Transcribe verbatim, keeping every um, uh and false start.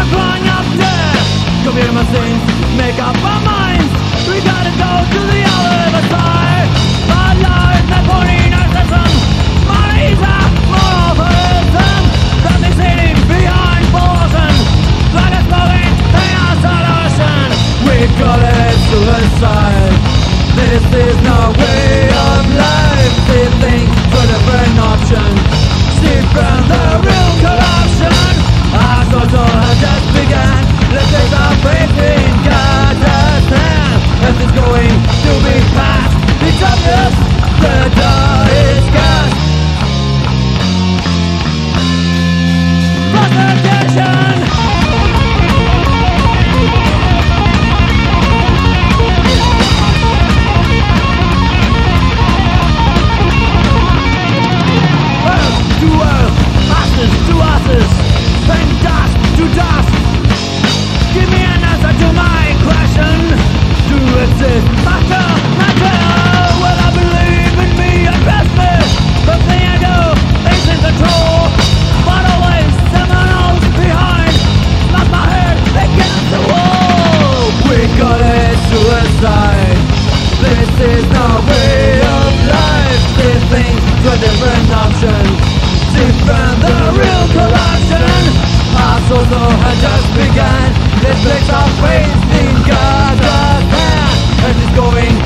crying up death. Computer machines make up our minds. We gotta go to the other side. Our lives are pointing our system. Money's a monopolism. Something sitting behind pollution. Like a smoking in our solution. We call it suicide. This is no way of life. See things for different options. See from the real corruption. Our social has just begun. Let's take our faith in God's hand. Everything's going to be fast. It's obvious the door is cast. Prostitution. This is no way of life. These things for different options. See from the real corruption. Our social has just begun. Let's place our faith in God's hand. And it's going